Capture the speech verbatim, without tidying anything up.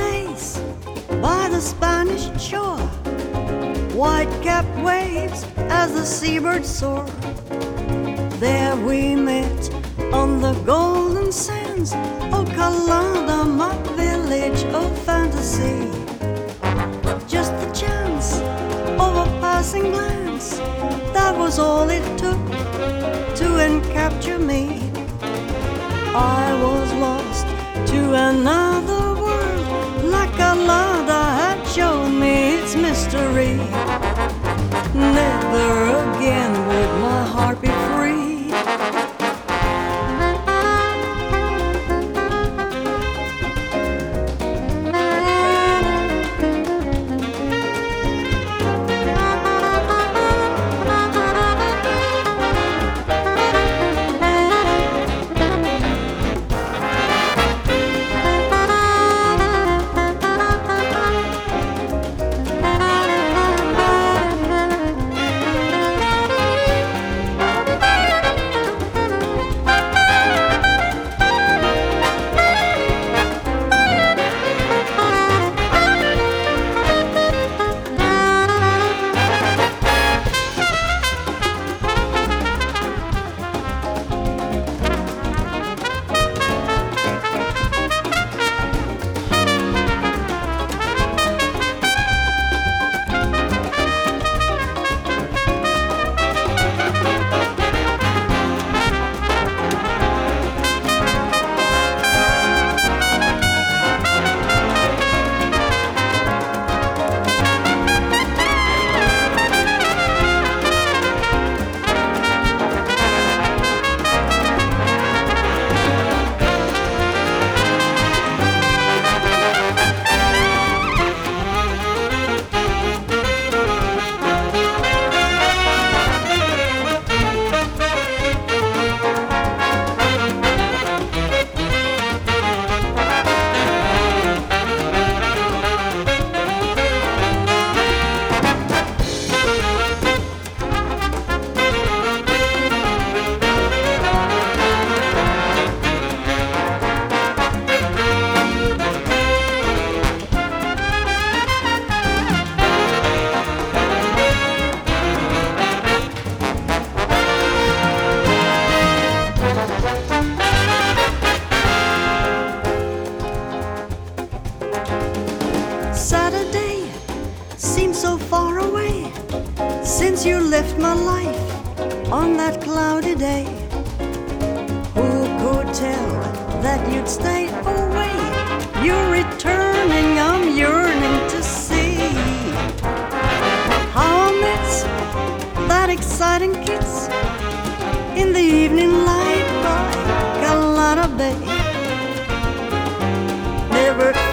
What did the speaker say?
place by the Spanish shore, white-capped waves as the seabirds soar. There we met on the golden sands, oh Calada, my village of fantasy. Just the chance of a passing glance, that was all it took to encapture me. I was lost to another world, like Calada had shown me its mystery. Never again would my heart be free. Saturday seems so far away since you left my life on that cloudy day. Who could tell that you'd stay away? You're returning, I'm yearning to see how I met that exciting kiss in the evening light by Calada Bay. Never